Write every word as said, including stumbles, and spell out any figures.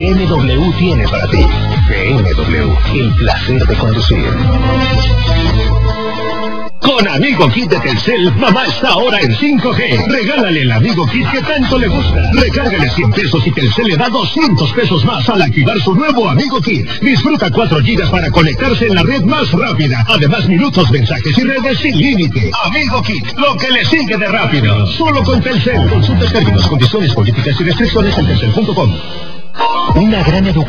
B M W tiene para ti. B M W, el placer de conducir. Con Amigo Kit de Telcel, mamá está ahora en cinco G. Regálale el Amigo Kit que tanto le gusta. Recárgale cien pesos y Telcel le da doscientos pesos más al activar su nuevo Amigo Kit. Disfruta cuatro gigas para conectarse en la red más rápida. Además, minutos, mensajes y redes sin límite. Amigo Kit, lo que le sigue de rápido. Solo con Telcel. Consulta términos, condiciones, políticas y restricciones en telcel punto com. Una gran educación.